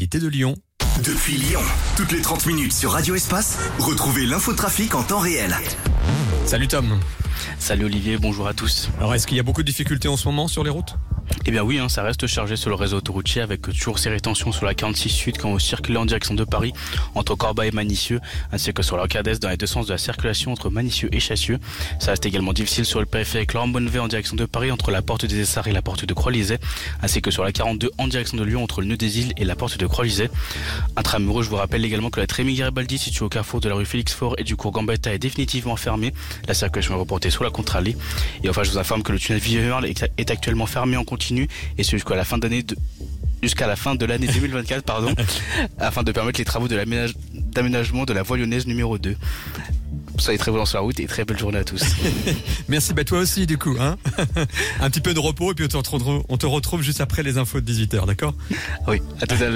l'actualité de Lyon. Depuis Lyon, toutes les 30 minutes sur Radio Espace, retrouvez l'infotrafic en temps réel. Salut Tom. Salut Olivier, bonjour à tous. Alors est-ce qu'il y a beaucoup de difficultés en ce moment sur les routes ? Eh bien oui, ça reste chargé sur le réseau autoroutier avec toujours ces rétentions sur la 46 Sud quand vous circulez en direction de Paris entre Corbeil et Manicieux, ainsi que sur la Cades dans les deux sens de la circulation entre Manicieux et Chassieux. Ça reste également difficile sur le périphérique Laurent Bonnevet en direction de Paris entre la porte des Essarts et la porte de Croix-Lysée, ainsi que sur la 42 en direction de Lyon entre le nœud des Îles et la porte de Croix-Lysée. Intramuros, je vous rappelle également que la Trémy Garibaldi située au carrefour de la rue Félix-Faure et du cours Gambetta est définitivement fermée. La circulation est reportée sur la contre-allée. Et enfin, je vous informe que le tunnel Villeurle est actuellement fermé en continu et ce jusqu'à la fin de l'année 2024, afin de permettre les travaux d'aménagement de la voie lyonnaise numéro 2. Soyez très prudents sur la route et très belle journée à tous. Merci, toi aussi du coup. Un petit peu de repos et puis on te retrouve juste après les infos de 18h, d'accord ? Oui, à tout à l'heure.